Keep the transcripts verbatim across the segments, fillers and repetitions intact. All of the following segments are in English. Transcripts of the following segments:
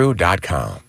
crew dot com.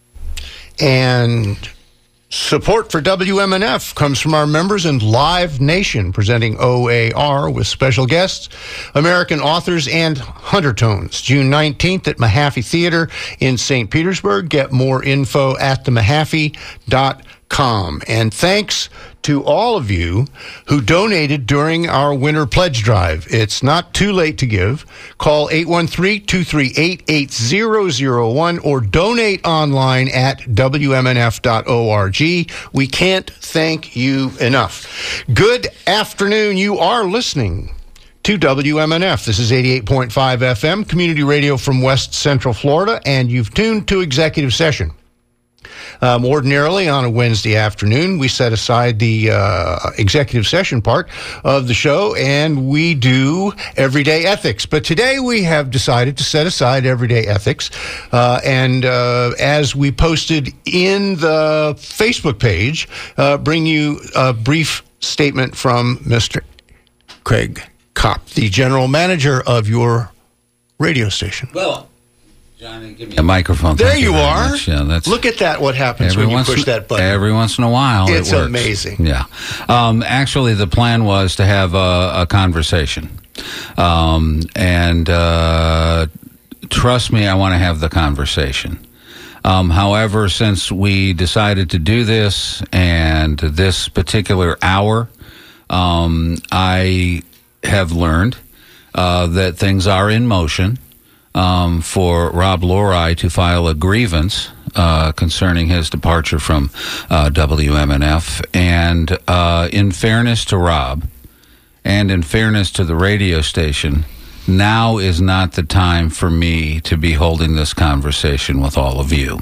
And support for W M N F comes from our members and Live Nation, presenting O A R with special guests, American authors, and Huntertones, June nineteenth at Mahaffey Theater in Saint Petersburg. Get more info at the mahaffey dot com. And thanks to all of you who donated during our winter pledge drive. It's not too late to give. Call eight one three, two three eight, eight zero zero one or donate online at W M N F dot org. We can't thank you enough. Good afternoon. You are listening to W M N F. This is eighty-eight point five F M, community radio from West Central Florida, and you've tuned to Executive Session. Um, ordinarily, on a Wednesday afternoon, we set aside the uh, executive session part of the show, and we do Everyday Ethics. But today we have decided to set aside Everyday Ethics, uh, and uh, as we posted in the Facebook page, uh, bring you a brief statement from Mister Craig Kopp, the general manager of your radio station. Well, Johnny, give me a microphone. There Thank you, you are. Yeah, that's, Look at that, what happens when you once, push that button. Every once in a while, it's it works. amazing. Yeah. Um, actually, the plan was to have a, a conversation. Um, and uh, trust me, I want to have the conversation. Um, however, since we decided to do this and this particular hour, um, I have learned uh, that things are in motion. Um, for Rob Loray to file a grievance uh, concerning his departure from uh, W M N F. And uh, in fairness to Rob, and in fairness to the radio station, now is not the time for me to be holding this conversation with all of you.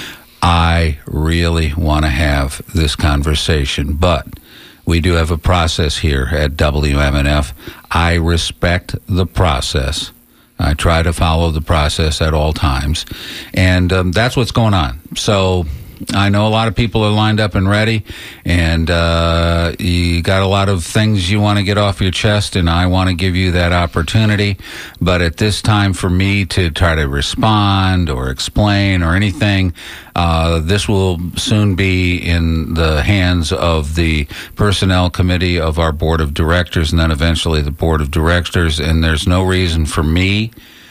I really want to have this conversation, but we do have a process here at W M N F. I respect the process. I try to follow the process at all times, and um, that's what's going on. So I know a lot of people are lined up and ready, and uh, you got a lot of things you want to get off your chest, and I want to give you that opportunity. But at this time, for me to try to respond or explain or anything, uh, this will soon be in the hands of the personnel committee of our board of directors, and then eventually the board of directors. And there's no reason for me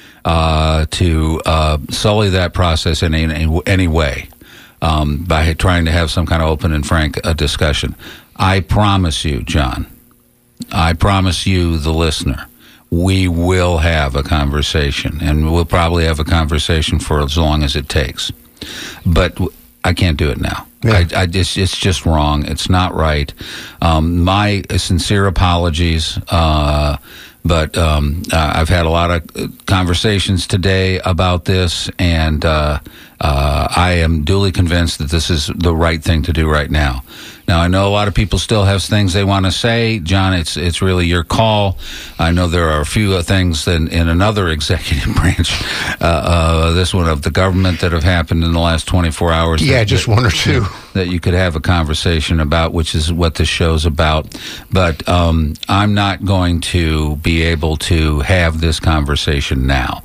uh, to uh, sully that process in any, any way. Um, by trying to have some kind of open and frank uh, discussion. I promise you, John, I promise you, the listener, we will have a conversation, and we'll probably have a conversation for as long as it takes. But I can't do it now. Yeah. I, I just, it's just wrong. It's not right. Um, my sincere apologies. Uh, But um, uh, I've had a lot of conversations today about this, and uh, uh, I am duly convinced that this is the right thing to do right now. Now, I know a lot of people still have things they want to say. John, it's it's really your call. I know there are a few things in, in another executive branch, uh, uh, this one of the government, that have happened in the last twenty-four hours. Yeah, that, just that, one or two. That you could have a conversation about, which is what this show's about. But um, I'm not going to be able to have this conversation now.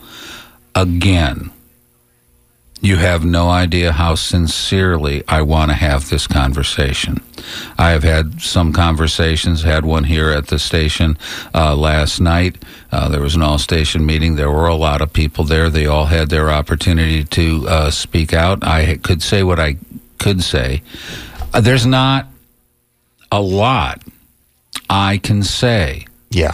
Again, you have no idea how sincerely I want to have this conversation. I have had some conversations, had one here at the station uh, last night. Uh, there was an all-station meeting. There were a lot of people there. They all had their opportunity to uh, speak out. I could say what I could say. Uh, there's not a lot I can say. Yeah.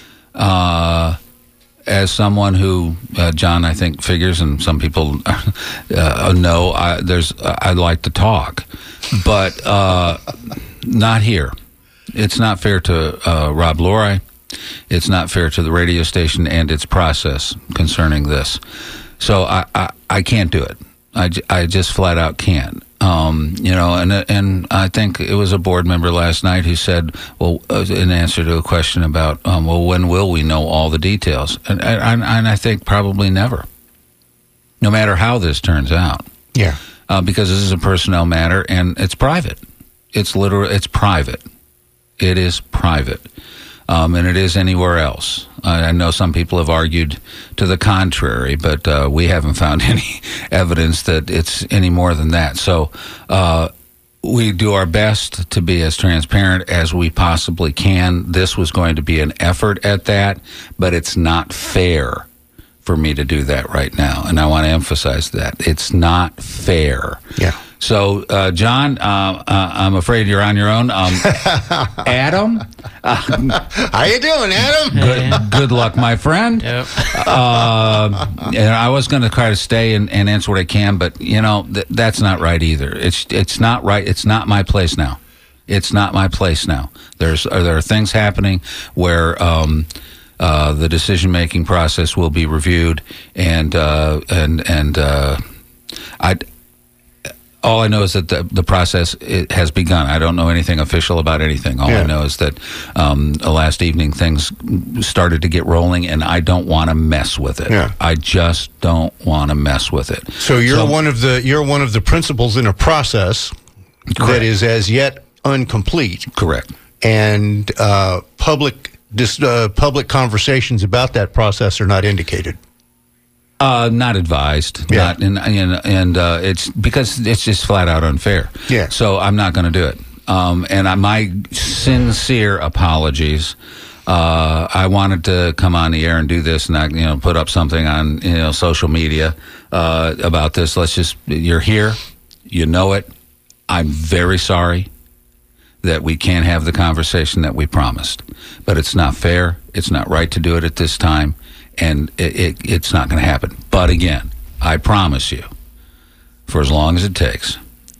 Uh, as someone who, uh, John, I think figures, and some people uh, know, I, there's I like to talk, but uh, not here. It's not fair to uh, Rob Loray. It's not fair to the radio station and its process concerning this. So I, I, I can't do it. I, I just flat out can't. Um, you know, and and I think it was a board member last night who said, well, uh, in answer to a question about, um, well, when will we know all the details? And, and, and I think probably never, no matter how this turns out. Yeah. Uh, because this is a personnel matter, and it's private. It's literal. It's private. It is private. um, than it is anywhere else. I know some people have argued to the contrary, but uh, we haven't found any evidence that it's any more than that. So uh, we do our best to be as transparent as we possibly can. This was going to be an effort at that, but it's not fair for me to do that right now. And I want to emphasize that. It's not fair. Yeah. So, uh, John, uh, uh, I'm afraid you're on your own. Um, Adam? Uh, How you doing, Adam? Good, good luck, my friend. Yep. Uh, and I was going to try to stay and, and answer what I can, but, you know, th- that's not right either. It's it's not right. It's not my place now. It's not my place now. There's uh, there are things happening where um, uh, the decision-making process will be reviewed, and uh, and and uh, I. All I know is that the, the process it has begun. I don't know anything official about anything. All yeah. I know is that um, last evening things started to get rolling, and I don't want to mess with it. Yeah. I just don't want to mess with it. So you're So- one of the you're one of the principals in a process that Correct. is as yet incomplete, Correct. and uh, public dis, uh, public conversations about that process are not indicated. Uh, not advised. Yeah. Not and and, and uh, it's because it's just flat out unfair. Yeah. So I'm not going to do it. Um, and I, my sincere apologies. Uh, I wanted to come on the air and do this, and I, you know, put up something on you know social media uh, about this. Let's just you're here, you know it. I'm very sorry that we can't have the conversation that we promised, but it's not fair. It's not right to do it at this time. And it, it, it's not going to happen. But again, I promise you, for as long as it takes,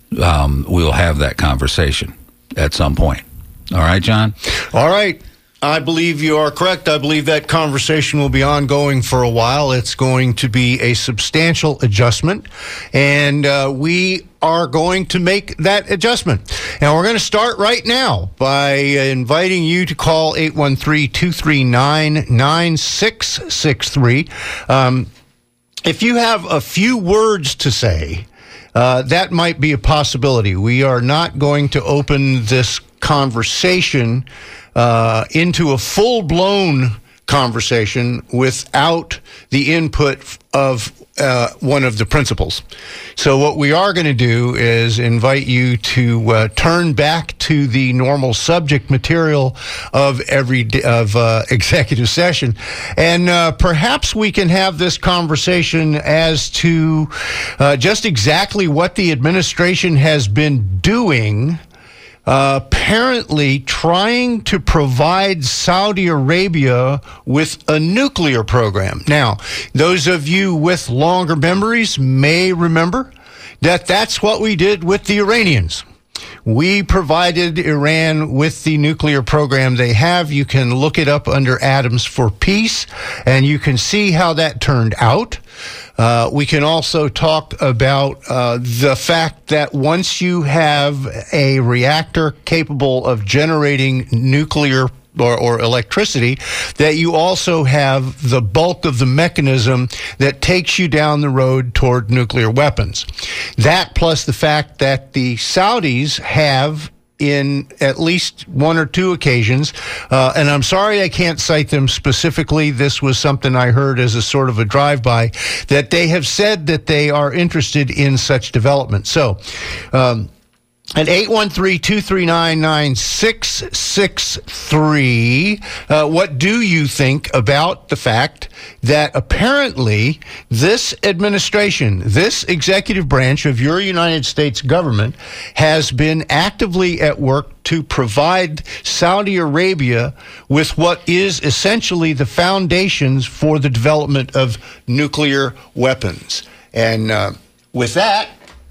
um, we'll have that conversation at some point. All right, John? All right. I believe you are correct. I believe that conversation will be ongoing for a while. It's going to be a substantial adjustment, and uh, we are going to make that adjustment. And we're going to start right now by inviting you to call eight one three, two three nine, nine six six three. Um, if you have a few words to say, uh, that might be a possibility. We are not going to open this conversation uh, into a full-blown conversation without the input of uh, one of the principals. So what we are going to do is invite you to uh, turn back to the normal subject material of every d- of uh, executive session, and uh, perhaps we can have this conversation as to uh, just exactly what the administration has been doing. Uh, apparently trying to provide Saudi Arabia with a nuclear program. Now, those of you with longer memories may remember that that's what we did with the Iranians. We provided Iran with the nuclear program they have. You can look it up under Atoms for Peace, and you can see how that turned out. Uh, we can also talk about uh, the fact that once you have a reactor capable of generating nuclear Or, or electricity, that you also have the bulk of the mechanism that takes you down the road toward nuclear weapons. That plus the fact that the Saudis have, in at least one or two occasions, uh, and I'm sorry I can't cite them specifically, this was something I heard as a sort of a drive-by, that they have said that they are interested in such development. So, um, at eight one three, two three nine, nine six six three, uh, what do you think about the fact that apparently this administration, this executive branch of your United States government, has been actively at work to provide Saudi Arabia with what is essentially the foundations for the development of nuclear weapons? And uh, with that,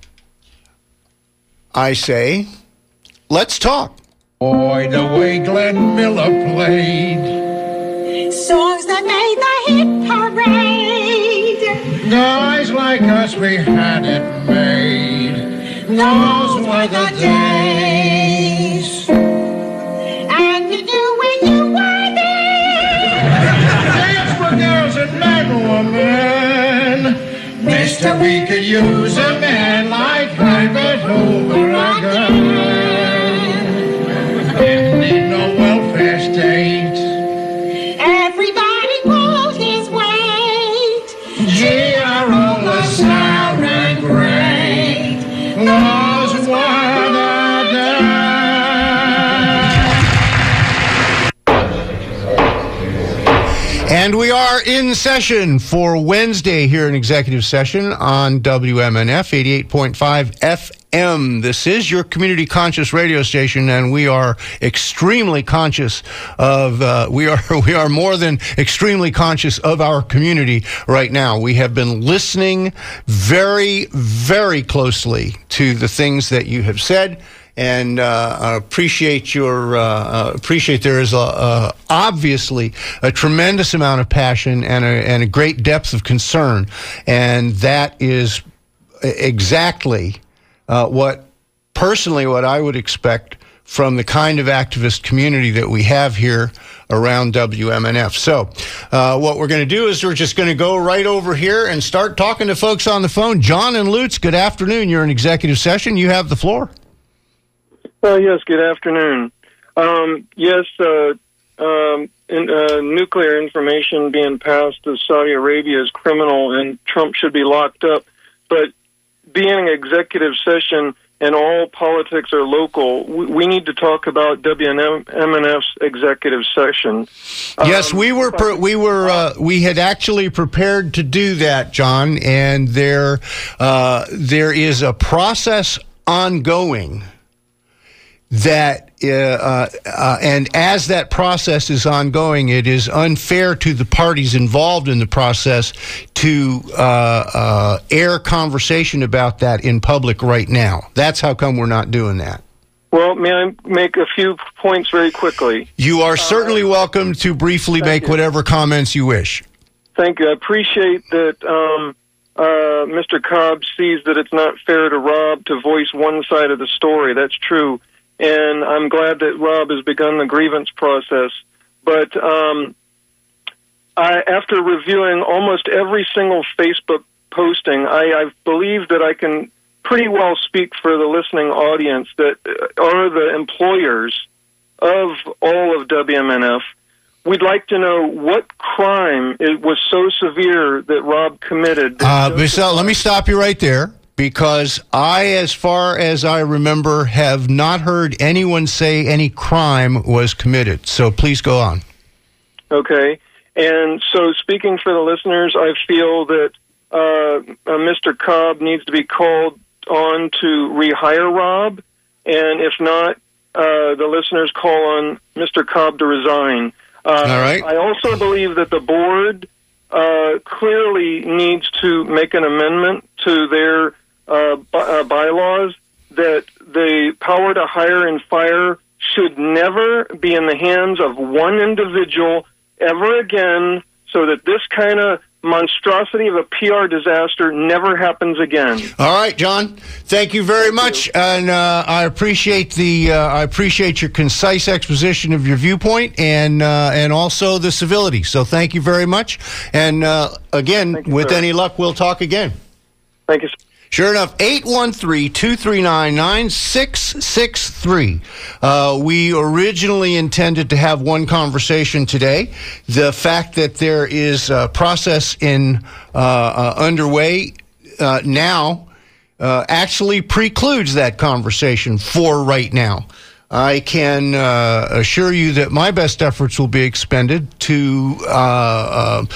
I say, let's talk. Boy, the way Glenn Miller played. Songs that made the hit parade. Guys like us, we had it made. Those were the days. And you knew when you were there. Dance for girls and men, woman. Mister, we could use a man like Herbert Hoover again. Didn't need no welfare state. are in session for Wednesday here in Executive Session on W M N F eighty-eight point five F M. This is your community conscious radio station, and we are extremely conscious of, uh, we are we are more than extremely conscious of our community right now. We have been listening very, very closely to the things that you have said. And uh, I appreciate your uh, uh, appreciate there is a, uh, obviously a tremendous amount of passion and a, and a great depth of concern, and that is exactly uh, what personally what I would expect from the kind of activist community that we have here around W M N F. So uh, what we're going to do is we're just going to go right over here and start talking to folks on the phone. John and Lutz, good afternoon. You're in executive session. You have the floor. Oh, yes, good afternoon. Um, yes, uh, um, in, uh, nuclear information being passed to Saudi Arabia is criminal, and Trump should be locked up. But being executive session and all politics are local, we, we need to talk about W M N F's executive session. Yes, um, we were pre- we were uh, we had actually prepared to do that, John, and there uh, there is a process ongoing. That uh, uh, uh, and as that process is ongoing, it is unfair to the parties involved in the process to uh, uh, air conversation about that in public right now. That's how come we're not doing that. Well, may I make a few points very quickly? You are certainly uh, welcome to briefly make you. whatever comments you wish. Thank you. I appreciate that um, uh, Mister Cobb sees that it's not fair to Rob to voice one side of the story. That's true. And I'm glad that Rob has begun the grievance process. But um, I, after reviewing almost every single Facebook posting, I, I believe that I can pretty well speak for the listening audience that are the employers of all of W M N F. We'd like to know what crime it was so severe that Rob committed. Uh, Michelle, let me stop you right there. Because I, as far as I remember, have not heard anyone say any crime was committed. So please go on. Okay. And so speaking for the listeners, I feel that uh, uh, Mister Cobb needs to be called on to rehire Rob. And if not, uh, the listeners call on Mister Cobb to resign. Uh, All right. I also believe that the board uh, clearly needs to make an amendment to their Uh, by, uh, bylaws that the power to hire and fire should never be in the hands of one individual ever again, so that this kind of monstrosity of a P R disaster never happens again. All right, John. Thank you very thank much, you. and uh, I appreciate the uh, I appreciate your concise exposition of your viewpoint and uh, and also the civility. So thank you very much. And uh, again, you, with sir. any luck, we'll talk again. Thank you, sir. Sure enough, eight one three, two three nine, nine six six three. Uh, we originally intended to have one conversation today. The fact that there is a process in uh, uh, underway uh, now uh, actually precludes that conversation for right now. I can uh, assure you that my best efforts will be expended to uh, uh,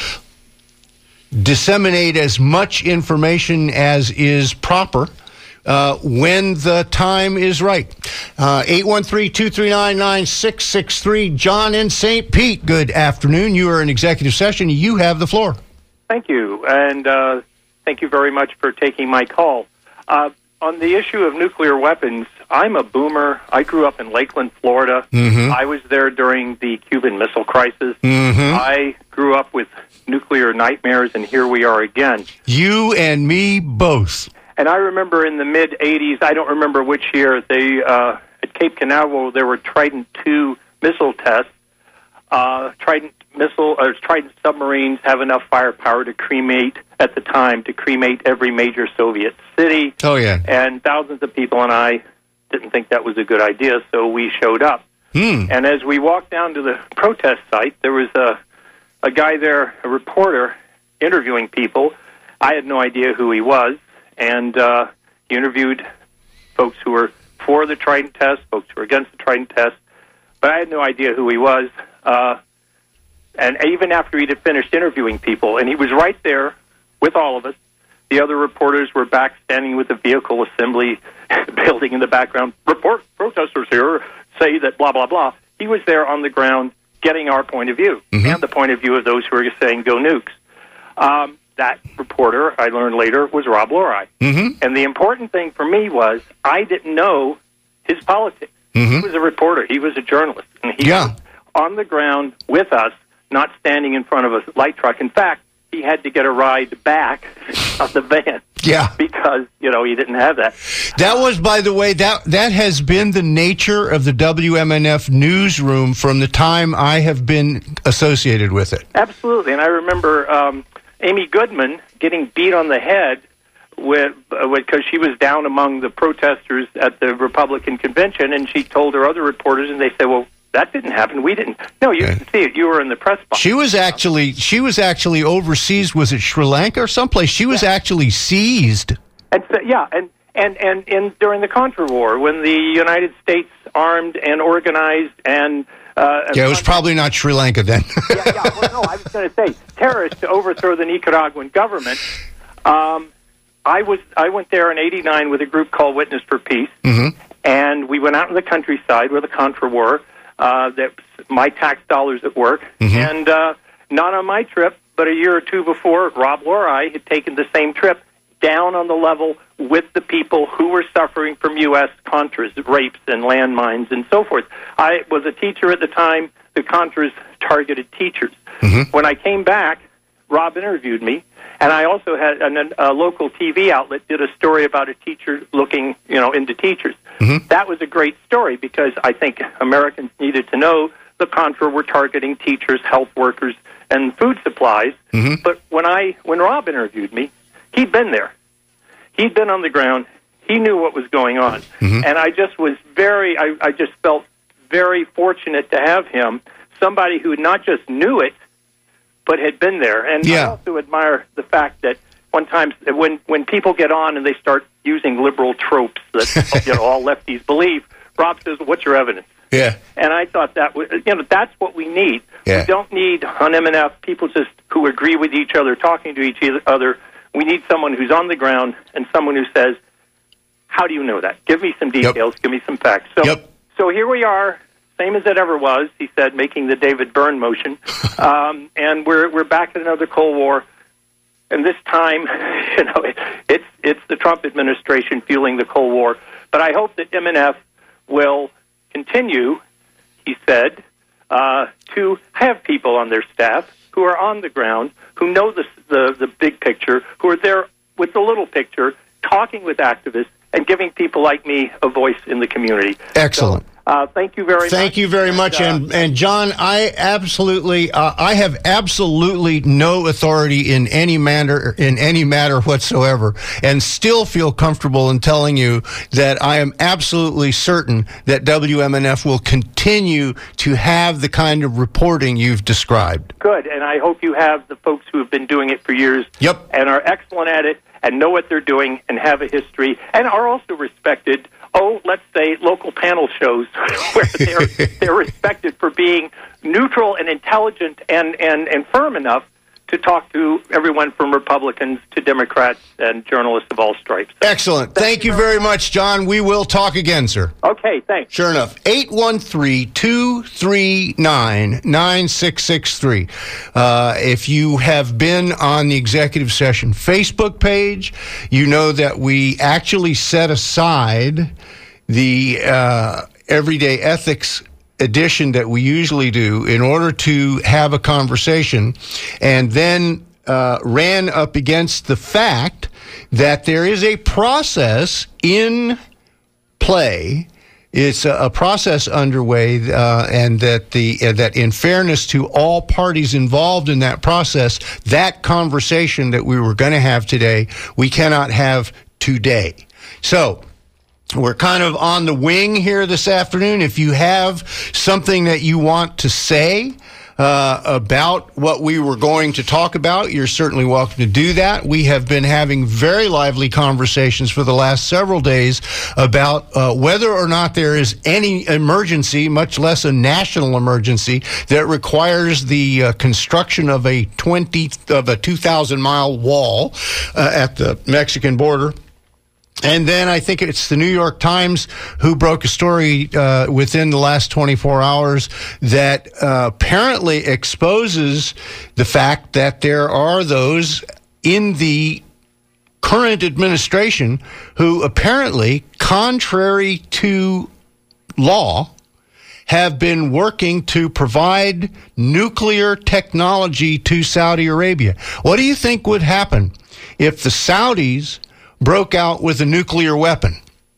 disseminate as much information as is proper uh, when the time is right. Uh, eight one three, two three nine, nine six six three. John in Saint Pete, good afternoon. You are in executive session. You have the floor. Thank you, and uh, thank you very much for taking my call. Uh, on the issue of nuclear weapons, I'm a boomer. I grew up in Lakeland, Florida. Mm-hmm. I was there during the Cuban Missile Crisis. Mm-hmm. I grew up with nuclear nightmares, and here we are again. You and me both. And I remember in the mid-eighties, I don't remember which year, they uh, at Cape Canaveral, there were Trident two missile tests. Uh, Trident missile or Trident submarines have enough firepower to cremate, at the time, to cremate every major Soviet city. Oh, yeah. And thousands of people and I didn't think that was a good idea, so we showed up. Hmm. And as we walked down to the protest site, there was a a guy there, a reporter, interviewing people. I had no idea who he was, and uh, he interviewed folks who were for the Trident test, folks who were against the Trident test, but I had no idea who he was. Uh, and even after he had finished interviewing people, and he was right there with all of us. The other reporters were back standing with the vehicle assembly building in the background. Report protesters here say that blah, blah, blah. He was there on the ground getting our point of view mm-hmm. and the point of view of those who are saying go nukes. Um, that reporter, I learned later, was Rob Lorai. Mm-hmm. And the important thing for me was I didn't know his politics. Mm-hmm. He was a reporter. He was a journalist. And he yeah. was on the ground with us, not standing in front of a light truck. In fact, he had to get a ride back on the van. Yeah. Because, you know, he didn't have that. That was, by the way, that that has been the nature of the W M N F newsroom from the time I have been associated with it. Absolutely. And I remember um, Amy Goodman getting beat on the head with because uh, she was down among the protesters at the Republican convention, and she told her other reporters, and they said, well, that didn't happen. We didn't. No, you didn't see it. You were in the press box. She was actually she was actually overseas. Was it Sri Lanka or someplace? She was yeah. actually seized. And so, yeah, and and and and during the Contra War, when the United States armed and organized and uh, yeah, it was probably not Sri Lanka then. yeah, yeah. Well, no, I was going to say terrorists to overthrow the Nicaraguan government. Um, I was I went there in eighty-nine with a group called Witness for Peace, mm-hmm. and we went out in the countryside where the Contra were. Uh, that my tax dollars at work, mm-hmm. and uh, not on my trip, but a year or two before, Rob Lorai had taken the same trip down on the level with the people who were suffering from U S Contras, rapes and landmines and so forth. I was a teacher at the time. The Contras targeted teachers. Mm-hmm. When I came back, Rob interviewed me, and I also had an, a local T V outlet did a story about a teacher looking, you know, into teachers. Mm-hmm. That was a great story because I think Americans needed to know the Contra were targeting teachers, health workers, and food supplies. Mm-hmm. But when I when Rob interviewed me, he'd been there. He'd been on the ground. He knew what was going on. Mm-hmm. And I just was very, I, I just felt very fortunate to have him, somebody who not just knew it, but had been there. And yeah. I also admire the fact that one time when when people get on and they start using liberal tropes that you know all lefties believe, Rob says, "What's your evidence?" Yeah. And I thought that was, you know that's what we need. Yeah. We don't need on M N F people just who agree with each other, talking to each other. We need someone who's on the ground and someone who says, "How do you know that? Give me some details. Yep. Give me some facts." So, yep. so here we are. Same as it ever was, he said, making the David Byrne motion. Um, and we're we're back in another Cold War. And this time, you know, it, it's it's the Trump administration fueling the Cold War. But I hope that M N F will continue, he said, uh, to have people on their staff who are on the ground, who know the, the, the big picture, who are there with the little picture, talking with activists, and giving people like me a voice in the community. Excellent. So, Uh, thank you very thank much. Thank you very much. And, uh, and John, I absolutely, uh, I have absolutely no authority in any matter, in any matter whatsoever, and still feel comfortable in telling you that I am absolutely certain that W M N F will continue to have the kind of reporting you've described. Good, and I hope you have the folks who have been doing it for years yep. and are excellent at it and know what they're doing and have a history and are also respected. Oh, let's say local panel shows where they're they're respected for being neutral and intelligent and, and, and firm enough to talk to everyone from Republicans to Democrats and journalists of all stripes. Excellent. Thank, Thank you very much, John. We will talk again, sir. Okay, thanks. Sure enough. eight one three, two three nine, nine six six three. Uh, if you have been on the Executive Session Facebook page, you know that we actually set aside the uh, Everyday Ethics edition that we usually do in order to have a conversation, and then uh, ran up against the fact that there is a process in play. It's a, a process underway, uh, and that the uh, that in fairness to all parties involved in that process, that conversation that we were going to have today, we cannot have today. So we're kind of on the wing here this afternoon. If you have something that you want to say, uh, about what we were going to talk about, you're certainly welcome to do that. We have been having very lively conversations for the last several days about uh, whether or not there is any emergency, much less a national emergency, that requires the uh, construction of a twenty of a two thousand mile wall uh, at the Mexican border. And then I think it's the New York Times who broke a story uh, within the last twenty-four hours that uh, apparently exposes the fact that there are those in the current administration who apparently, contrary to law, have been working to provide nuclear technology to Saudi Arabia. What do you think would happen if the Saudis broke out with a nuclear weapon?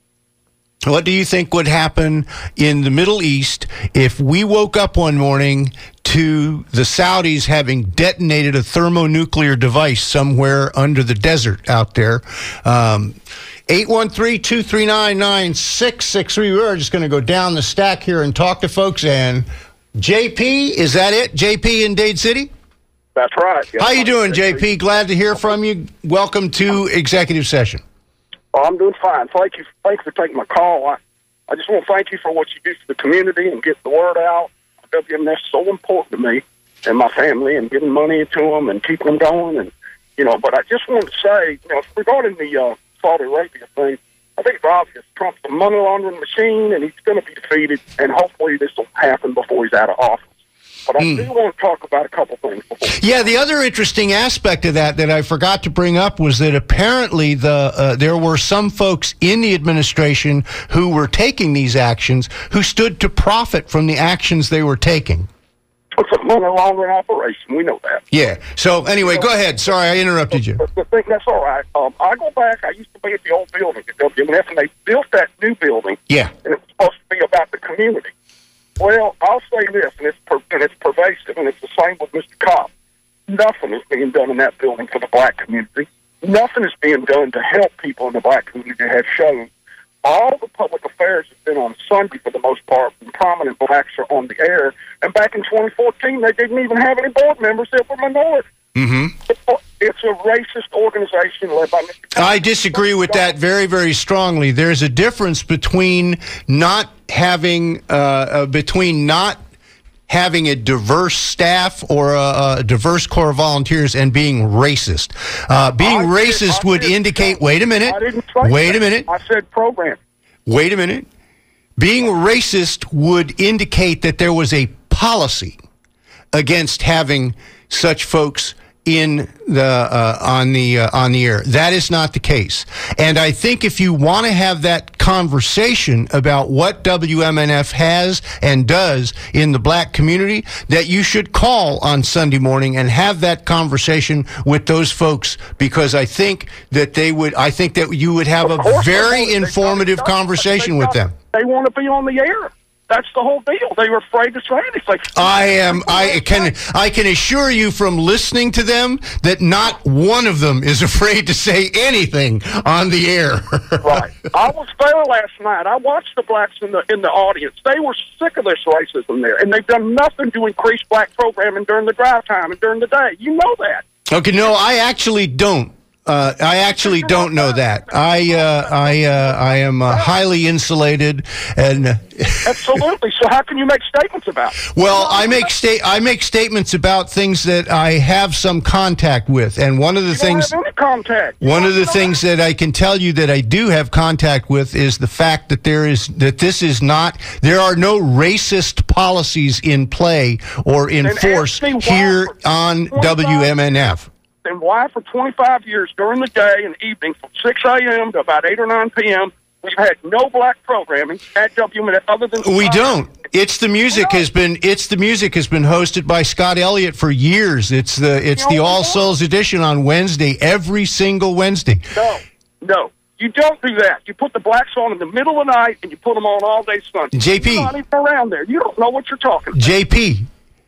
What do you think would happen in the Middle East if we woke up one morning to the Saudis having detonated a thermonuclear device somewhere under the desert out there? Um, eight one three, two three nine, nine six six three. We're just going to go down the stack here and talk to folks. And J P, is that it? J P in Dade City? That's right. Yes, How you doing, J P? Glad to hear from you. Welcome to Executive Session. Oh, I'm doing fine. Thank you. Thanks for taking my call. I, I just want to thank you for what you do for the community and get the word out. W M N F is so important to me and my family, and giving money to them and keeping them going. And you know, but I just want to say, you know, regarding the uh, Saudi Arabia thing, I think it's obvious Trump's a money laundering machine, and he's going to be defeated. And hopefully, this will happen before he's out of office. But I mm. do want to talk about a couple things before. Yeah, the other interesting aspect of that that I forgot to bring up was that apparently the uh, there were some folks in the administration who were taking these actions who stood to profit from the actions they were taking. It's a money laundering operation. We know that. Yeah. So anyway, you know, go ahead. Sorry, I interrupted you. The thing, that's all right. Um, I go back. I used to be at the old building at W M N F, and they built that new building. Yeah. And it was supposed to be about the community. Well, I'll say this, and it's per, and it's pervasive, and it's the same with Mister Cobb. Nothing is being done in that building for the black community. Nothing is being done to help people in the black community have shown. All the public affairs have been on Sunday for the most part, and prominent blacks are on the air. And back in twenty fourteen, they didn't even have any board members that were minority. Mm-hmm. It's a racist organization led by Mister Cobb. I disagree with that very, very strongly. There's a difference between not having uh, uh, between not having a diverse staff or a, a diverse corps of volunteers and being racist. Uh, being I racist did, would indicate. Wait a minute. I didn't say wait that. a minute. I said program. Wait a minute. Being racist would indicate that there was a policy against having such folks in the uh, on the uh, on the air. That is not the case. And I think if you want to have that conversation about what W M N F has and does in the black community, that you should call on Sunday morning and have that conversation with those folks, because I think that they would I think that you would have a very informative conversation with them. They want to be on the air. That's the whole deal. They were afraid to say anything. I am. I can. I can assure you from listening to them that not one of them is afraid to say anything on the air. Right. I was there last night. I watched the blacks in the in the audience. They were sick of this racism there, and they've done nothing to increase black programming during the drive time and during the day. You know that. Okay. No, I actually don't. Uh, I actually don't know that. I uh, I uh, I am uh, highly insulated, and absolutely. So how can you make statements about it? Well, I make sta- I make statements about things that I have some contact with, and one of the you things don't have any contact. You one of the things that I can tell you that I do have contact with is the fact that there is that this is not there are no racist policies in play or in force here on W M N F. And why for twenty-five years during the day and evening from six a.m. to about eight or nine p.m., we've had no black programming at W M N F other than... We don't. It's the music has been it's the music has been hosted by Scott Elliott for years. It's the it's the All Souls edition on Wednesday, every single Wednesday. No, no. You don't do that. You put the blacks on in the middle of the night and you put them on all day Sunday. J P. You're not even around there. You don't know what you're talking about. J P.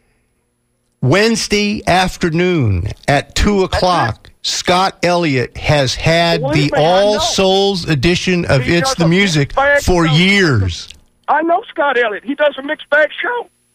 Wednesday afternoon at two o'clock, Scott Elliott has had Believe the me, All Souls edition of He It's does the a Music mixed bag for show. years. I know Scott Elliott. He does a mixed bag show.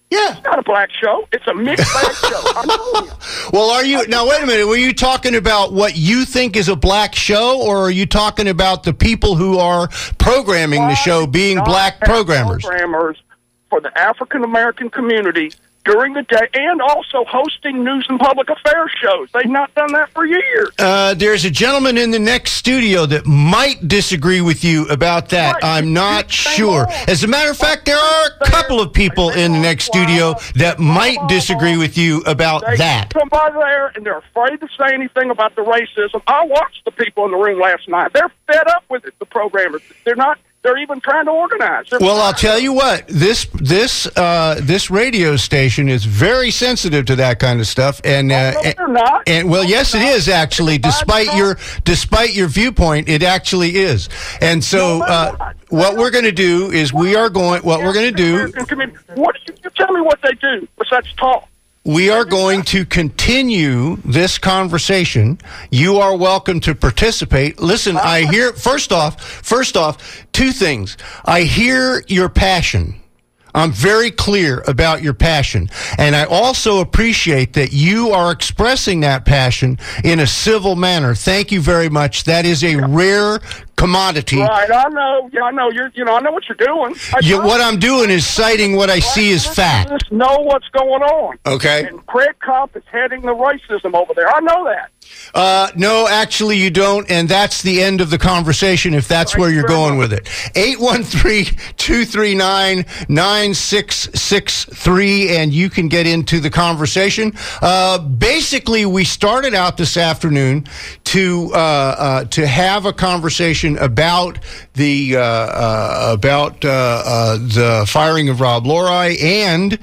Yeah. It's not a black show. It's a mixed bag show. I'm telling you. Well, are you now? Wait a minute. Were you talking about what you think is a black show, or are you talking about the people who are programming the show being black programmers? Programmers for the African American community during the day, and also hosting news and public affairs shows. They've not done that for years. Uh, there's a gentleman in the next studio that might disagree with you about that. Right. I'm not They sure. won't. As a matter of fact, there are a couple of people in the next studio that might disagree with you about They that. come by there, and they're afraid to say anything about the racism. I watched the people in the room last night. They're fed up with it, the programmers. They're not... They're even trying to organize. They're Well, I'll tell you what. This this uh, this radio station is very sensitive to that kind of stuff, and uh, no, they're not. and well, yes, it is actually. Despite your despite your viewpoint, it actually is. And so, uh, what we're going to do is we are going. What we're going to do. What you, you tell me what they do besides talk? We are going to continue this conversation. You are welcome to participate. Listen, I hear, first off, first off, two things. I hear your passion. I'm very clear about your passion. And I also appreciate that you are expressing that passion in a civil manner. Thank you very much. That is a rare commodity. Right, I know. Yeah, I know. You're, you know, I know what you're doing. I You, know. what I'm doing is citing what I see as fact. Just know what's going on. Okay. And Craig Kopp is heading the racism over there. I know that. Uh, no, actually you don't, and that's the end of the conversation if that's where you're going with it. eight one three, two three nine, nine six six three, and you can get into the conversation. Uh, basically, we started out this afternoon to uh, uh, to have a conversation about the uh, uh, about uh, uh, the firing of Rob Loray, and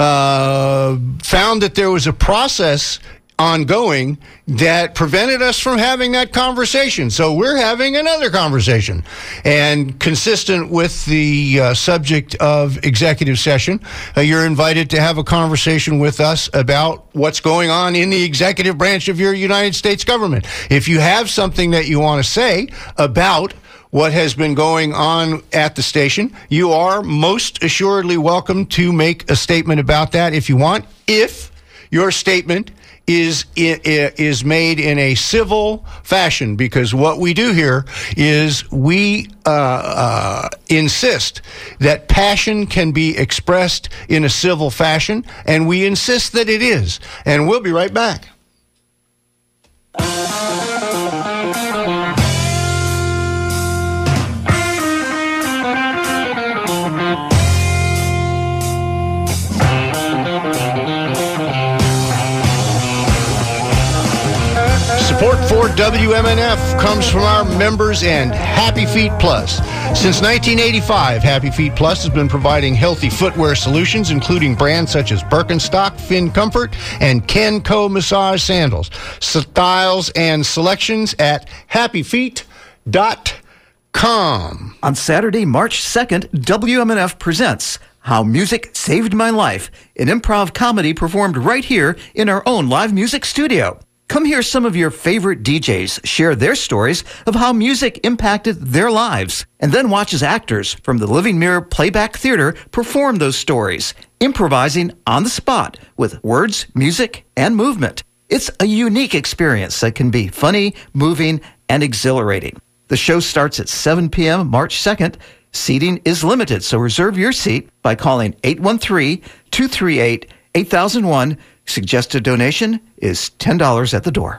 uh, found that there was a process ongoing that prevented us from having that conversation. So we're having another conversation. And consistent with the uh, subject of executive session, uh, you're invited to have a conversation with us about what's going on in the executive branch of your United States government. If you have something that you want to say about what has been going on at the station, you are most assuredly welcome to make a statement about that if you want. If your statement is is made in a civil fashion, because what we do here is we uh, uh, insist that passion can be expressed in a civil fashion, and we insist that it is. And we'll be right back. Support for W M N F comes from our members and Happy Feet Plus. Since nineteen eighty-five, Happy Feet Plus has been providing healthy footwear solutions, including brands such as Birkenstock, Finn Comfort, and Kenco Massage Sandals. Styles and selections at happy feet dot com. On Saturday, March second, W M N F presents How Music Saved My Life, an improv comedy performed right here in our own live music studio. Come hear some of your favorite D Js share their stories of how music impacted their lives, and then watch as actors from the Living Mirror Playback Theater perform those stories, improvising on the spot with words, music, and movement. It's a unique experience that can be funny, moving, and exhilarating. The show starts at seven p.m. March second. Seating is limited, so reserve your seat by calling eight one three, two three eight, eight thousand one. Suggested donation is ten dollars at the door.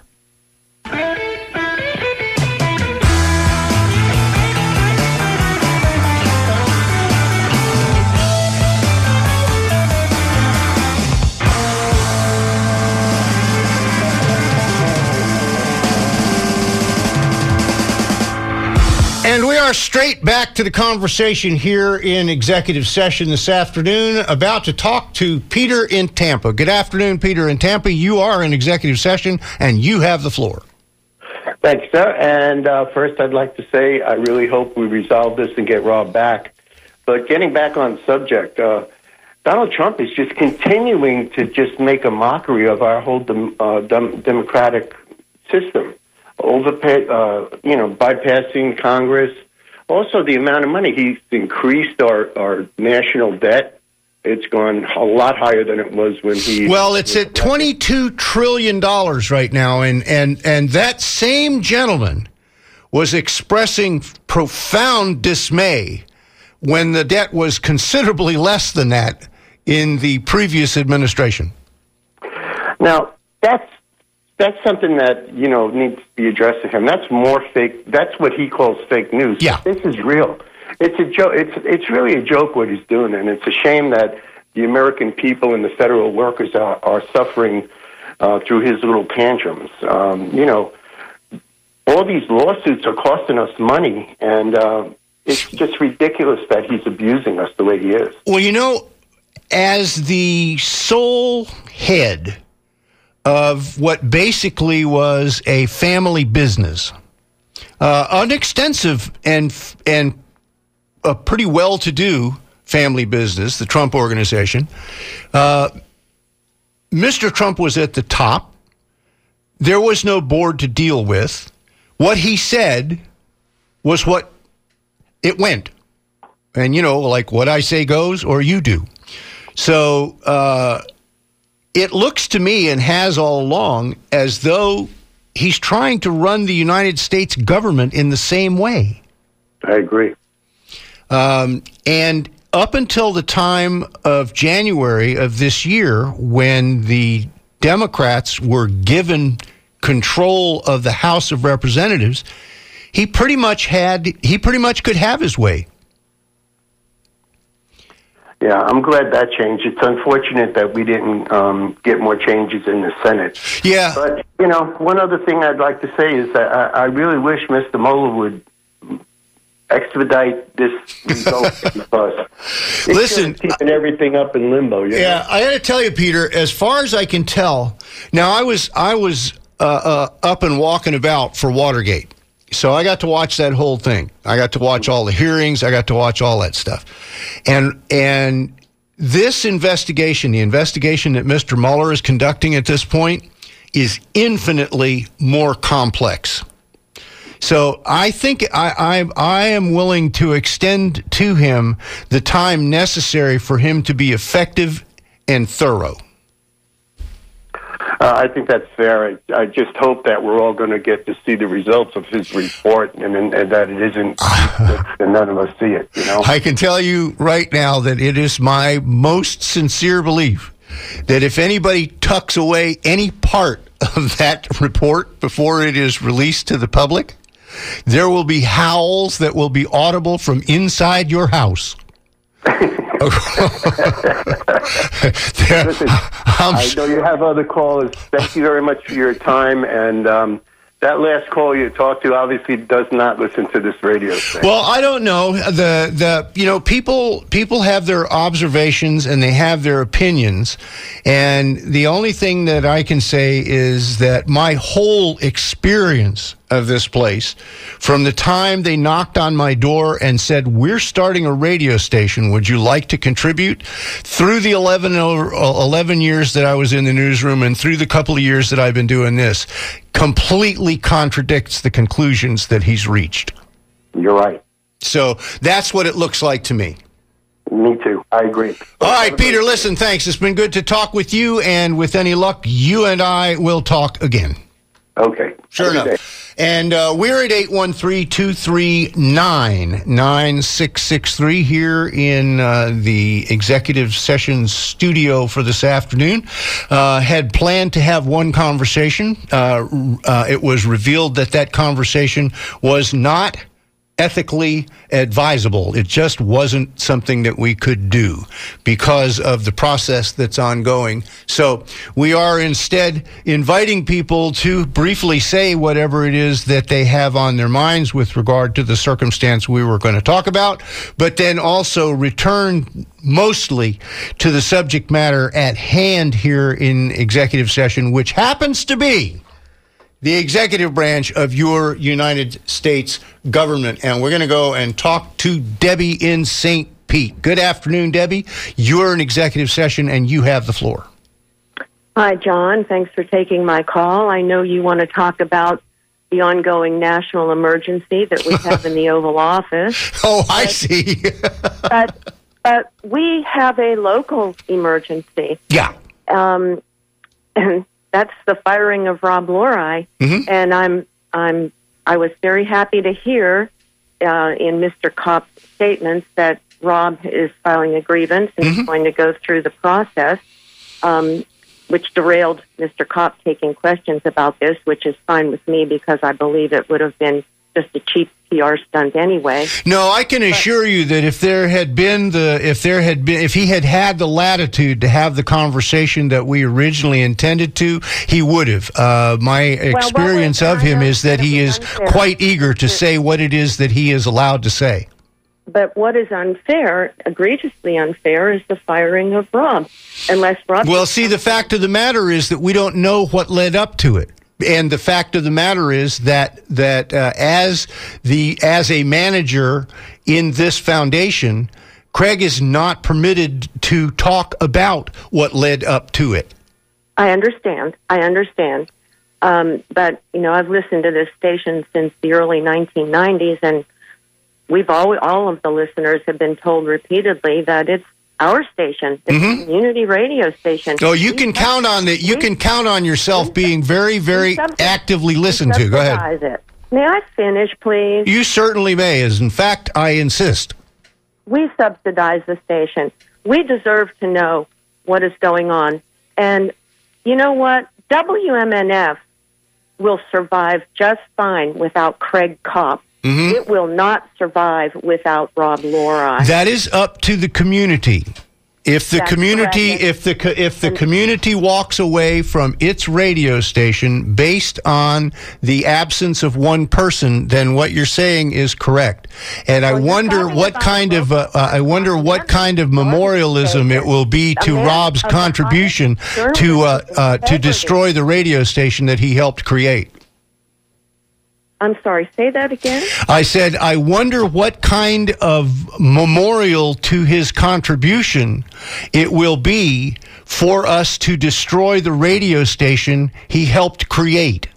And we are straight back to the conversation here in executive session this afternoon, about to talk to Peter in Tampa. Good afternoon, Peter in Tampa. You are in executive session, and you have the floor. Thanks, sir. And uh, first, I'd like to say I really hope we resolve this and get Rob back. But getting back on subject, uh, Donald Trump is just continuing to just make a mockery of our whole dem- uh, dem- democratic system. Overpay, uh, you know, bypassing Congress. Also, the amount of money he's increased our, our national debt It's gone a lot higher than it was when he... Well, it's at twenty-two trillion dollars right now, and, and, and that same gentleman was expressing profound dismay when the debt was considerably less than that in the previous administration. Now, that's that's something that, you know, needs to be addressed to him. That's more fake. That's what he calls fake news. Yeah. This is real. It's a joke. It's it's really a joke what he's doing, and it's a shame that the American people and the federal workers are, are suffering uh, through his little tantrums. Um, you know, all these lawsuits are costing us money, and uh, it's just ridiculous that he's abusing us the way he is. Well, you know, as the sole head of what basically was a family business, uh, an extensive and and a pretty well-to-do family business, the Trump Organization. Uh, Mister Trump was at the top. There was no board to deal with. What he said was what it went. And, you know, like what I say goes or you do. So uh, it looks to me, and has all along, as though he's trying to run the United States government in the same way. I agree. Um, and up until the time of January of this year, when the Democrats were given control of the House of Representatives, he pretty much had, he pretty much could have his way. Yeah, I'm glad that changed. It's unfortunate that we didn't um, get more changes in the Senate. Yeah. But, you know, one other thing I'd like to say is that I, I really wish Mister Mueller would expedite this result because it's Listen, keeping everything up in limbo. You yeah, know? I got to tell you, Peter, as far as I can tell, now I was, I was uh, uh, up and walking about for Watergate. So I got to watch that whole thing. I got to watch all the hearings. I got to watch all that stuff. And and this investigation, the investigation that Mister Mueller is conducting at this point, is infinitely more complex. So I think I, I, I am willing to extend to him the time necessary for him to be effective and thorough. Uh, I think that's fair. I, I just hope that we're all going to get to see the results of his report, and, and, and that it isn't, and none of us see it. You know, I can tell you right now that it is my most sincere belief that if anybody tucks away any part of that report before it is released to the public, there will be howls that will be audible from inside your house. Listen, I know you have other callers. Thank you very much for your time. And um, that last call you talked to obviously does not listen to this radio thing. Well, I don't know. The the you know people people have their observations and they have their opinions, and the only thing that I can say is that my whole experience of this place, from the time they knocked on my door and said, "We're starting a radio station, would you like to contribute?" through the eleven, eleven years that I was in the newsroom and through the couple of years that I've been doing this, completely contradicts the conclusions that he's reached. You're right. So that's what it looks like to me. Me too. I agree. All right, Peter, listen, thanks. It's been good to talk with you, and with any luck, you and I will talk again. Okay. Sure enough. And uh, we're at eight one three, two three nine, nine six six three here in uh, the executive session studio for this afternoon. Uh, had planned to have one conversation. Uh, uh, it was revealed that that conversation was not ethically advisable. It just wasn't something that we could do because of the process that's ongoing. So we are instead inviting people to briefly say whatever it is that they have on their minds with regard to the circumstance we were going to talk about, but then also return mostly to the subject matter at hand here in executive session, which happens to be the executive branch of your United States government. And we're going to go and talk to Debbie in Saint Pete. Good afternoon, Debbie. You're in executive session, and you have the floor. Hi, John. Thanks for taking my call. I know you want to talk about the ongoing national emergency that we have in the Oval Office. Oh, I see. But But we have a local emergency. Yeah. Um, and that's the firing of Rob Lori. Mm-hmm. And I'm, I'm, I was very happy to hear uh, in Mister Kopp's statements that Rob is filing a grievance and Mm-hmm. is going to go through the process, um, which derailed Mister Kopp taking questions about this, which is fine with me because I believe it would have been just a cheap P R stunt anyway. No, I can assure you that if there had been the, if there had been, if he had had the latitude to have the conversation that we originally intended to, he would have. Uh, my experience well, of him is that he is unfair. quite eager to say what it is that he is allowed to say. But what is unfair, egregiously unfair, is the firing of Rob. Unless Rob... Well, see, the fact of the matter is that we don't know what led up to it. And the fact of the matter is that that uh, as the as a manager in this foundation, Craig is not permitted to talk about what led up to it. I understand. I understand. Um, but, you know, I've listened to this station since the early nineteen nineties, and we've all, all of the listeners have been told repeatedly that it's our station, it's Mhm. a community radio station. Oh, you We can sub- count on that. You we- can count on yourself being very, very subsidize- actively listened we to. Go ahead. subsidize it. May I finish, please? You certainly may. As in fact, I insist. We subsidize the station. We deserve to know what is going on. And you know what? W M N F will survive just fine without Craig Kopp. Mhm. It will not survive without Rob Lori. That is up to the community. If the That's community, correct. if the co- if the community walks away from its radio station based on the absence of one person, then what you're saying is correct. And I Well, you're wonder talking what about kind of uh, uh, I wonder what kind of memorialism it will be to A man Rob's of the contribution highest to uh, journalistic uh, to integrity. destroy the radio station that he helped create. I'm sorry, say that again? I said, I wonder what kind of memorial to his contribution it will be for us to destroy the radio station he helped create.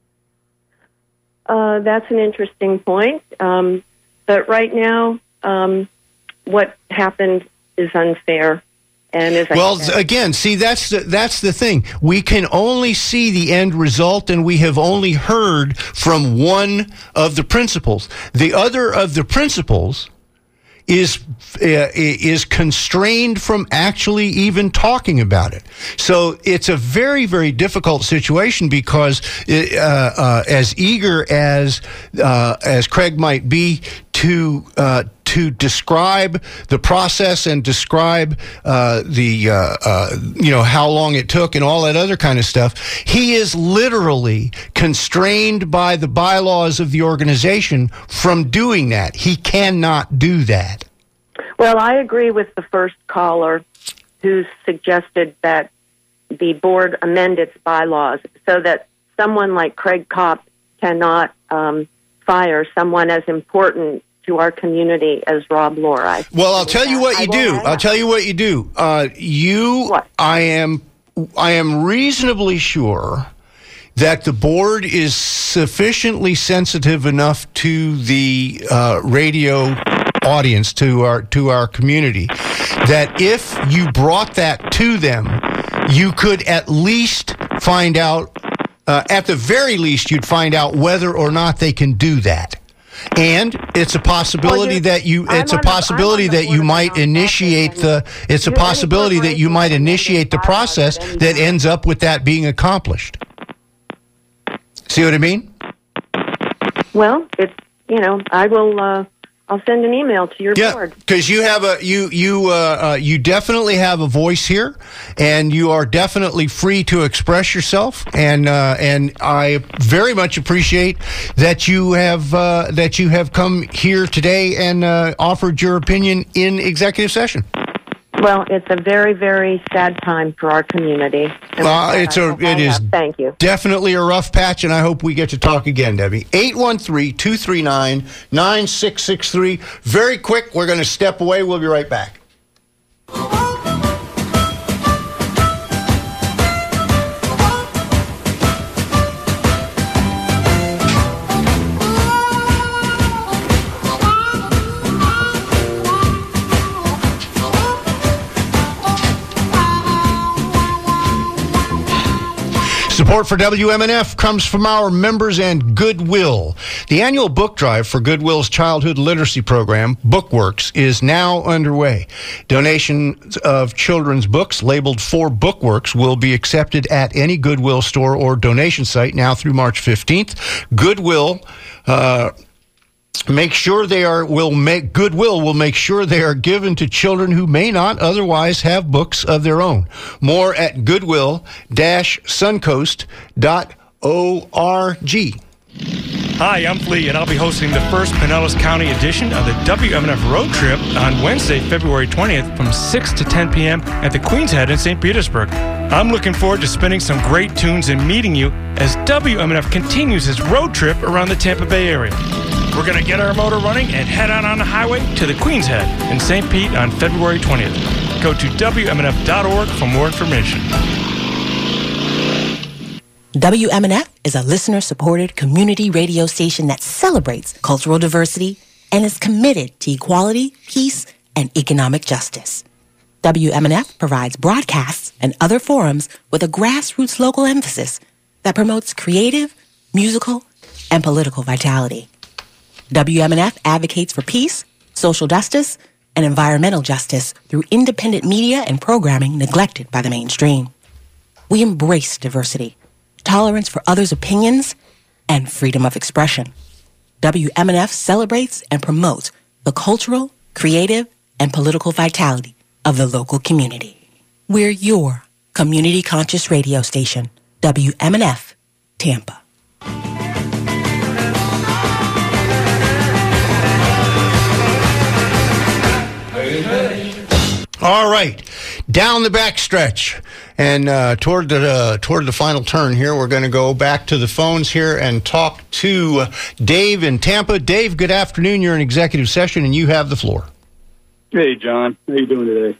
Uh, that's an interesting point. Um, but right now, um, what happened is unfair. And as I Well, said, again, see, that's the, that's the thing. We can only see the end result, and we have only heard from one of the principals. The other of the principals is uh, is constrained from actually even talking about it. So it's a very, very difficult situation because uh, uh, as eager as uh, as Craig might be to uh, to describe the process and describe uh, the uh, uh, you know how long it took and all that other kind of stuff, he is literally constrained by the bylaws of the organization from doing that. He cannot do that. well, I agree with the first caller who suggested that the board amend its bylaws so that someone like Craig Kopp cannot um, fire someone as important to our community as Rob Lori. Well, I'll tell you what I you will do. hang I'll up. tell you what you do. Uh, you, What? I am, I am reasonably sure that the board is sufficiently sensitive enough to the uh, radio audience, to our to our community, that if you brought that to them, you could at least find out. Uh, at the very least, you'd find out whether or not they can do that. And it's a possibility Well, you- that you I'm it's a on the- possibility I'm on the that you board of might the nonprofit, initiate and the it's a you know, any possibility that you might corporation initiate the can make process bylaws at any that time. ends up with that being accomplished. See what I mean? Well, it's, you know, I will, uh, I'll send an email to your Yeah, board. because you have a you you uh, uh, you definitely have a voice here, and you are definitely free to express yourself. And uh, and I very much appreciate that you have uh, that you have come here today and uh, offered your opinion in executive session. Well, it's a very, very sad time for our community. And with Uh, that, it's I a will it hang is up. Thank you. definitely a rough patch, and I hope we get to talk again, Debbie. eight one three, two three nine, nine six six three. Very quick, we're going to step away. We'll be right back. Support for W M N F comes from our members and Goodwill. The annual book drive for Goodwill's childhood literacy program, Bookworks, is now underway. Donations of children's books labeled for Bookworks will be accepted at any Goodwill store or donation site now through March fifteenth. Goodwill uh, Make sure they are will make Goodwill will make sure they are given to children who may not otherwise have books of their own. More at goodwill dash suncoast dot org. Hi, I'm Lee, and I'll be hosting the first Pinellas County edition of the W M N F Road Trip on Wednesday, February twentieth from six to ten p.m. at the Queen's Head in Saint Petersburg. I'm looking forward to spinning some great tunes and meeting you as W M N F continues its road trip around the Tampa Bay area. We're going to get our motor running and head out on the highway to the Queen's Head in Saint Pete on February twentieth. Go to W M N F dot org for more information. W M N F is a listener-supported community radio station that celebrates cultural diversity and is committed to equality, peace, and economic justice. W M N F provides broadcasts and other forums with a grassroots local emphasis that promotes creative, musical, and political vitality. W M N F advocates for peace, social justice, and environmental justice through independent media and programming neglected by the mainstream. We embrace diversity, tolerance for others' opinions, and freedom of expression. W M N F celebrates and promotes the cultural, creative, and political vitality of the local community. We're your community-conscious radio station, W M N F, Tampa. All right, down the back stretch and uh, toward the uh, toward the final turn here, we're going to go back to the phones here and talk to Dave in Tampa. Dave, good afternoon. You're in executive session and you have the floor. Hey, John. How you doing today?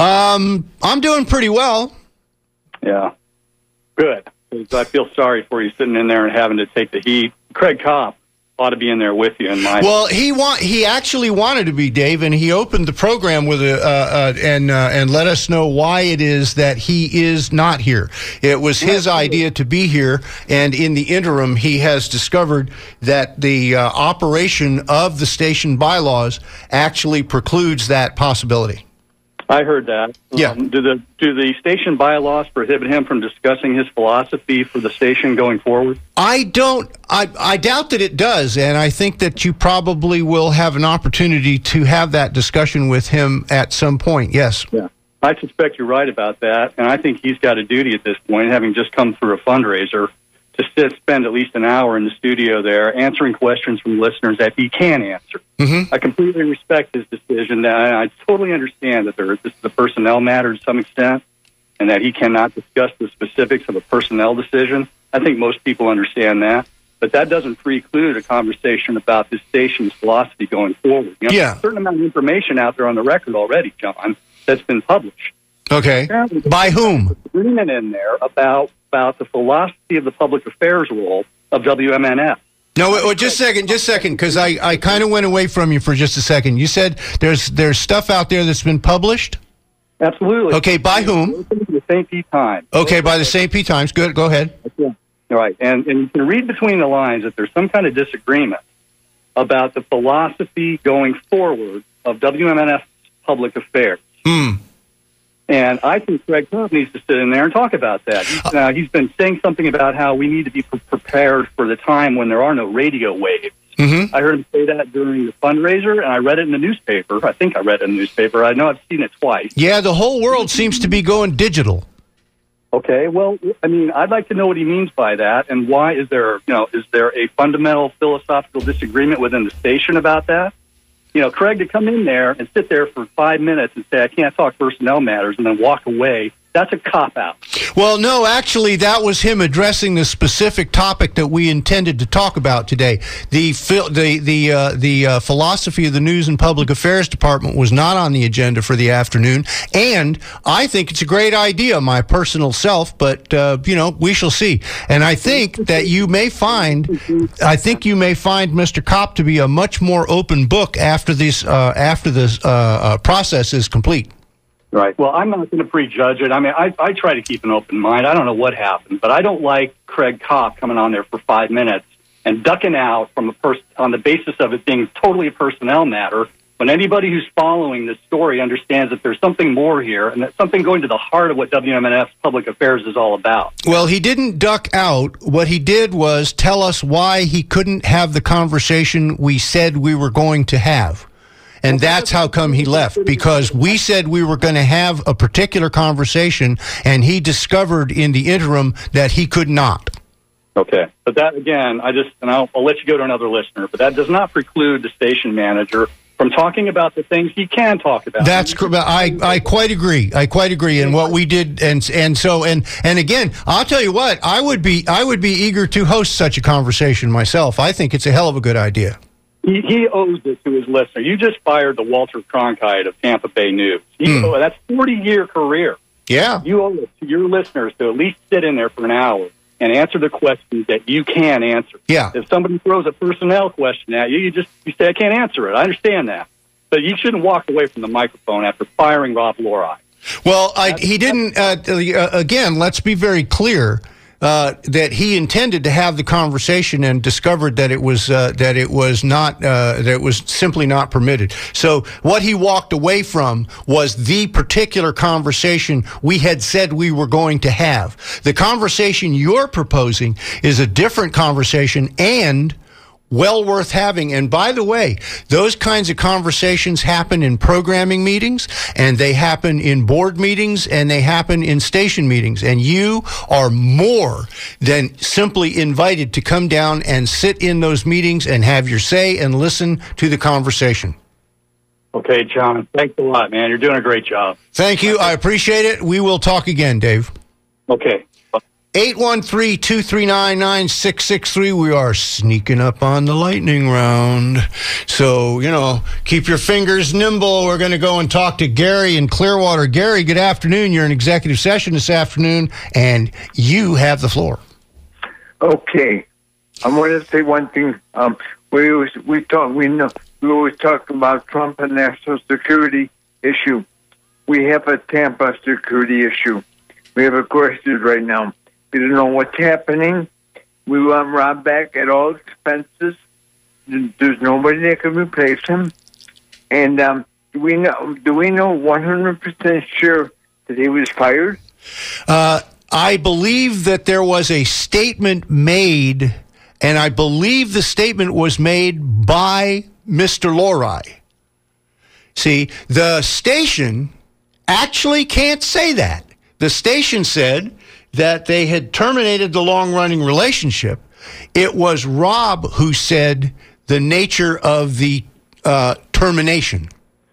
Um, I'm doing pretty well. Yeah, good. I feel sorry for you sitting in there and having to take the heat. Craig Kopp ought to be in there with you. In my well, he want he actually wanted to be, Dave, and he opened the program with a uh, uh, and uh, and let us know why it is that he is not here. It was his idea to be here, and in the interim, he has discovered that the uh, operation of the station bylaws actually precludes that possibility. I heard that. Yeah. Um, do the do the station bylaws prohibit him from discussing his philosophy for the station going forward? I don't. I, I doubt that it does, and I think that you probably will have an opportunity to have that discussion with him at some point. Yes. Yeah. I suspect you're right about that, and I think he's got a duty at this point, having just come through a fundraiser, to sit, spend at least an hour in the studio there answering questions from listeners that he can answer. Mm-hmm. I completely respect his decision. I, I totally understand that there, this is a personnel matter to some extent, and that he cannot discuss the specifics of a personnel decision. I think most people understand that. But that doesn't preclude a conversation about this station's philosophy going forward. You know, Yeah. There's a certain amount of information out there on the record already, John, that's been published. Okay. Apparently, by whom? Agreement in there about about the philosophy of the public affairs role of W M N F. No, wait, wait, just a second, just a second, because I, I kind of went away from you for just a second. You said there's there's stuff out there that's been published? Absolutely. Okay, by whom? The Saint Pete Times. Okay, by the Saint Pete Times. Good, go ahead. Yeah. All right, and, and you can read between the lines that there's some kind of disagreement about the philosophy going forward of W M N F's public affairs. Hmm. And I think Craig Kopp needs to sit in there and talk about that. He's, uh, he's been saying something about how we need to be pre- prepared for the time when there are no radio waves. Mm-hmm. I heard him say that during the fundraiser, and I read it in the newspaper. I think I read it in the newspaper. I know I've seen it twice. Yeah, the whole world seems to be going digital. Okay, well, I mean, I'd like to know what he means by that, and why is there, you know, is there a fundamental philosophical disagreement within the station about that? You know, Craig, to come in there and sit there for five minutes and say, I can't talk personnel matters, and then walk away, that's a cop-out. Well, no, actually, that was him addressing the specific topic that we intended to talk about today. The phil- the the uh, the uh, philosophy of the News and Public Affairs Department was not on the agenda for the afternoon, and I think it's a great idea, my personal self. But uh, you know, we shall see. And I think that you may find, I think you may find Mister Kopp to be a much more open book after this uh, after this uh, uh, process is complete. Right. Well, I'm not going to prejudge it. I mean, I, I try to keep an open mind. I don't know what happened, but I don't like Craig Kopp coming on there for five minutes and ducking out from a pers- on the basis of it being totally a personnel matter, when anybody who's following this story understands that there's something more here and that something going to the heart of what W M N F's public affairs is all about. Well, he didn't duck out. What he did was tell us why he couldn't have the conversation we said we were going to have. And that's how come he left, because we said we were going to have a particular conversation, and he discovered in the interim that he could not. Okay. But that, again, I just, and I'll, I'll let you go to another listener, but that does not preclude the station manager from talking about the things he can talk about. That's correct. I, I quite agree. I quite agree. And what we did, and and so and and again, I'll tell you what, I would be I would be eager to host such a conversation myself. I think it's a hell of a good idea. He, he owes it to his listener. You just fired the Walter Cronkite of Tampa Bay News. He, mm. That's a forty-year career. Yeah. You owe it to your listeners to at least sit in there for an hour and answer the questions that you can answer. Yeah. If somebody throws a personnel question at you, you just you say, I can't answer it. I understand that. But you shouldn't walk away from the microphone after firing Rob Lori. Well, I, he didn't, uh, uh, again, let's be very clear. Uh, that he intended to have the conversation and discovered that it was uh, that it was not uh, that it was simply not permitted. So what he walked away from was the particular conversation we had said we were going to have. The conversation you're proposing is a different conversation and well worth having. And by the way, those kinds of conversations happen in programming meetings, and they happen in board meetings, and they happen in station meetings. And you are more than simply invited to come down and sit in those meetings and have your say and listen to the conversation. Okay, John. Thanks a lot, man. You're doing a great job. Thank you. I appreciate it. We will talk again, Dave. Okay. eight one three, two three nine, nine six six three. We are sneaking up on the lightning round. So, you know, keep your fingers nimble. We're going to go and talk to Gary in Clearwater. Gary, good afternoon. You're in executive session this afternoon, and you have the floor. Okay. I want to say one thing. Um, we always, we talk, we know, we always talk about Trump and national security issue. We have a Tampa security issue. We have a crisis right now. We don't know what's happening. We want Rob back at all expenses. There's nobody that can replace him. And um, do we know? Do we know one hundred percent sure that he was fired? Uh, I believe that there was a statement made, and I believe the statement was made by Mister Lori. See, the station actually can't say that. The station said that they had terminated the long-running relationship. It was Rob who said the nature of the uh, termination.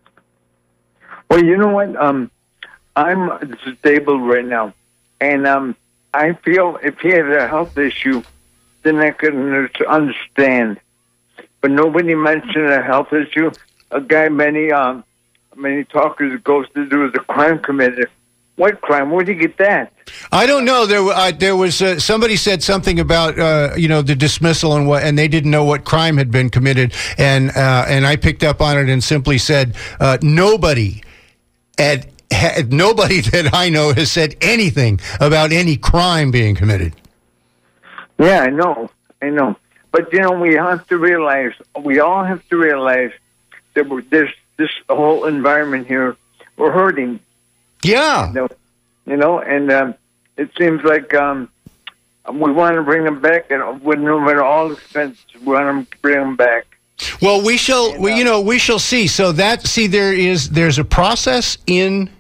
Well, you know what? Um, I'm disabled right now, and um, I feel if he had a health issue, then I could understand. But nobody mentioned a health issue. A guy many um, many talkers goes to do is a crime committed. What crime? Where'd you get that? I don't know. There, uh, there was uh, somebody said something about uh, you know the dismissal and what, and they didn't know what crime had been committed, and uh, and I picked up on it and simply said uh, nobody, had, had nobody that I know has said anything about any crime being committed. Yeah, I know, I know, but you know we have to realize, we all have to realize that we're, this this whole environment here, we're hurting. Yeah. You know, you know and um, it seems like um, we want to bring them back, and with no matter all expense, we want to bring them back. Well, we shall, and, uh, we, you know, we shall see. So that, see, there is, there's a process in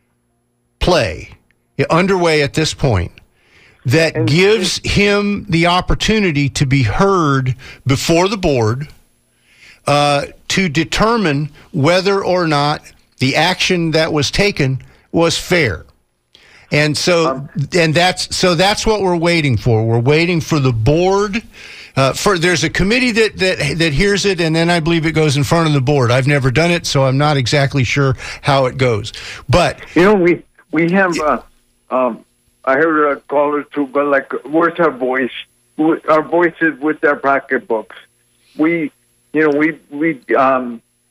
play, underway at this point, that and, gives him the opportunity to be heard before the board uh, to determine whether or not the action that was taken was fair. And so, um, and that's, so that's what we're waiting for. We're waiting for the board. Uh, for there's a committee that, that, that hears it, and then I believe it goes in front of the board. I've never done it, so I'm not exactly sure how it goes. But, you know, we, we have, uh, um, I heard a caller too, but like, where's our voice? Our voice is with our pocketbooks. We, you know, we, we, um,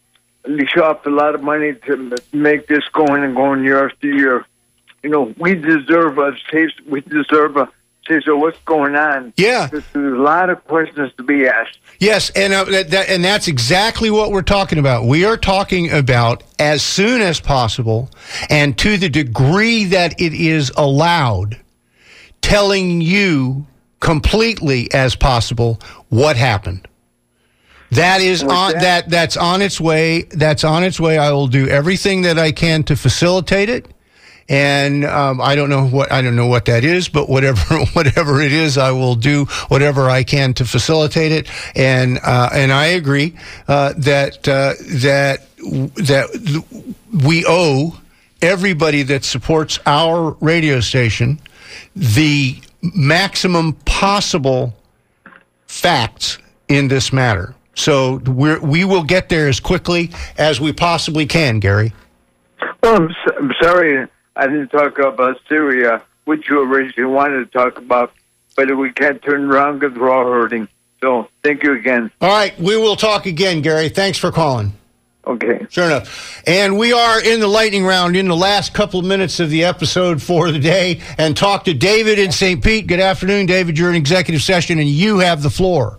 they show up a lot of money to make this going and going year after year. You know, we deserve a taste. We deserve a taste of what's going on. Yeah, there's a lot of questions to be asked. Yes, and uh, that, that, and that's exactly what we're talking about. We are talking about as soon as possible, and to the degree that it is allowed, telling you completely as possible what happened. That is on that? that that's on its way. That's on its way. I will do everything that I can to facilitate it. And um, I don't know what I don't know what that is, but whatever whatever it is, I will do whatever I can to facilitate it. And uh, and I agree uh, that uh, that that we owe everybody that supports our radio station the maximum possible facts in this matter. So we're, we will get there as quickly as we possibly can, Gary. Well, I'm, so, I'm sorry I didn't talk about Syria, which you originally wanted to talk about, but we can't turn around because we're all hurting. So thank you again. All right, we will talk again, Gary. Thanks for calling. Okay. Sure enough. And we are in the lightning round in the last couple of minutes of the episode for the day and talk to David in Saint Pete. Good afternoon, David. You're in executive session and you have the floor.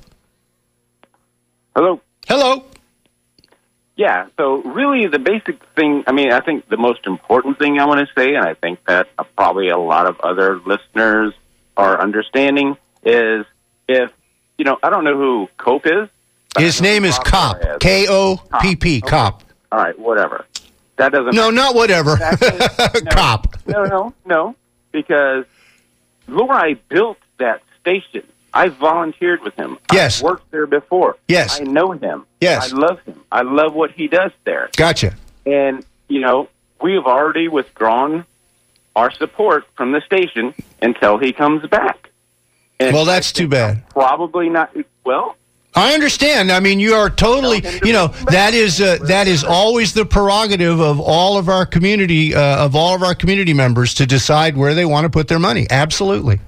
Hello. Hello. Yeah, so really the basic thing, I mean, I think the most important thing I want to say, and I think that uh, probably a lot of other listeners are understanding, is if, you know, I don't know who Cope is. His name is Cop. K O P P, Cop. All right, whatever. That doesn't No, not whatever. no, Cop. No, no, no, because Lori built that station. I volunteered with him. Yes. I worked there before. Yes. I know him. Yes. I love him. I love what he does there. Gotcha. And, you know, we have already withdrawn our support from the station until he comes back. And well, that's too bad. Probably not. Well, I understand. I mean, you are totally, you know, that is uh, that is always the prerogative of all of our community, uh, of all of our community members to decide where they want to put their money. Absolutely.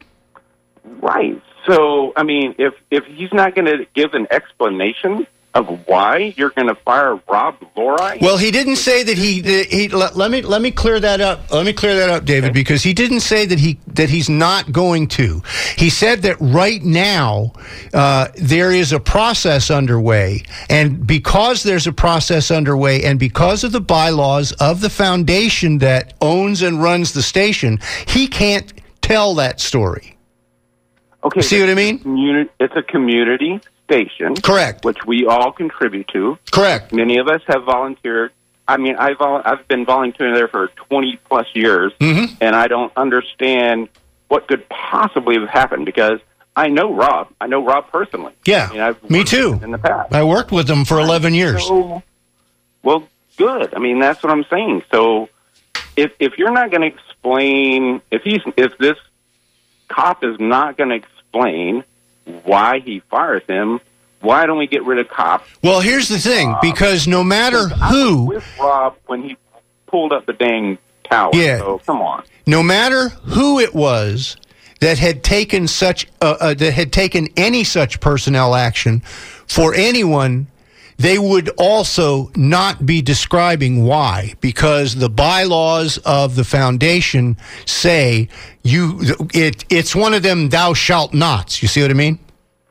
Right. So, I mean, if if he's not going to give an explanation of why you're going to fire Rob Lori, well, he didn't say that he. He let, let me let me clear that up. Let me clear that up, David, okay. Because he didn't say that he that he's not going to. He said that right now uh, there is a process underway, and because there's a process underway, and because of the bylaws of the foundation that owns and runs the station, he can't tell that story. Okay, see what I mean? Communi- it's a community station. Correct. Which we all contribute to. Correct. Many of us have volunteered. I mean, I've, vol- I've been volunteering there for twenty plus years, mm-hmm. and I don't understand what could possibly have happened because I know Rob. I know Rob personally. Yeah, I mean, I've me too. In the past. I worked with him for eleven years. So, well, good. I mean, that's what I'm saying. So if if you're not going to explain, if he's if this Cop is not going to explain why he fires him, why don't we get rid of Cop? Well, here's the thing, uh, because no matter who... I was with Rob when he pulled up the dang tower, yeah, so come on. No matter who it was that had taken such uh, uh, that had taken any such personnel action for anyone, they would also not be describing why, because the bylaws of the foundation say you it it's one of them thou shalt nots. You see what I mean?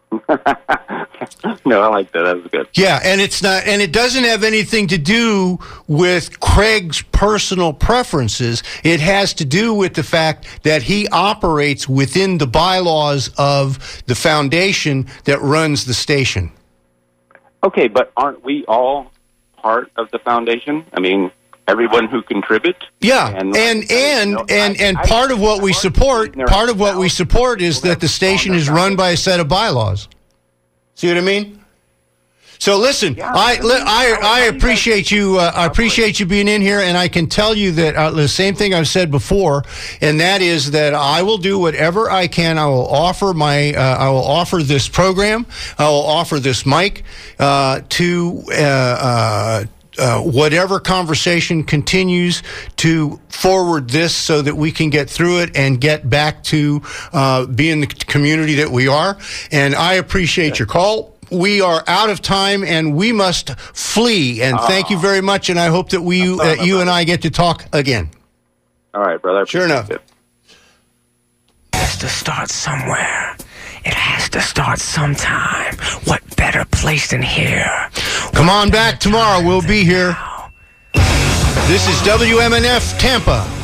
No, I like that. That was good. Yeah, and it's not, and it doesn't have anything to do with Craig's personal preferences. It has to do with the fact that he operates within the bylaws of the foundation that runs the station. Okay, but aren't we all part of the foundation? I mean, everyone who contributes. Yeah, and and and you know, and, I, and I, part I, of what I we support, part of what we support is that the station is run by a set of bylaws. See what I mean? So listen, yeah, I, I, mean, I I appreciate you. Uh, I appreciate you being in here, and I can tell you that uh, the same thing I've said before, and that is that I will do whatever I can. I will offer my. Uh, I will offer this program. I will offer this mic uh, to. Uh, uh, Uh, whatever conversation continues to forward this so that we can get through it and get back to uh, being the community that we are. And I appreciate your call. we are out of time and we must flee. And thank you very much. And I hope that we, that you and I get to talk again. All right, brother. Sure enough. It has to start somewhere. It has to start sometime. What better place than here? Come on back tomorrow. We'll be here. This is W M N F Tampa.